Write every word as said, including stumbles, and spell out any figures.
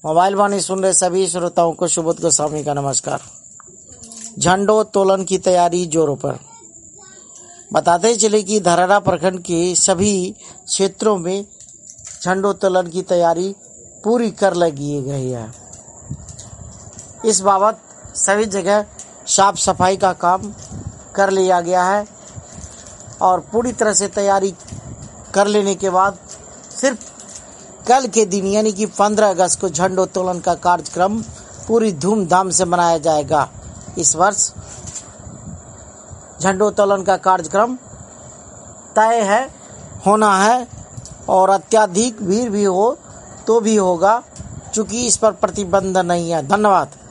Mobile वाणी सुन रहे सभी श्रोताओं को सुबोध गोस्वामी का नमस्कार। झंडोत्तोलन की तैयारी जोरों पर। बताते चले कि धरहरा प्रखंड के सभी क्षेत्रों में झंडोत्तोलन की तैयारी पूरी कर लगी गई है। इस बाबत सभी जगह साफ सफाई का काम कर लिया गया है और पूरी तरह से तैयारी कर लेने के बाद सिर्फ कल के दिन यानी कि पंद्रह अगस्त को झंडोत्तोलन का कार्यक्रम पूरी धूमधाम से मनाया जाएगा। इस वर्ष झंडोत्तोलन का कार्यक्रम तय है होना है और अत्यधिक भीड़ भी हो तो भी होगा, चूंकि इस पर प्रतिबंध नहीं है। धन्यवाद।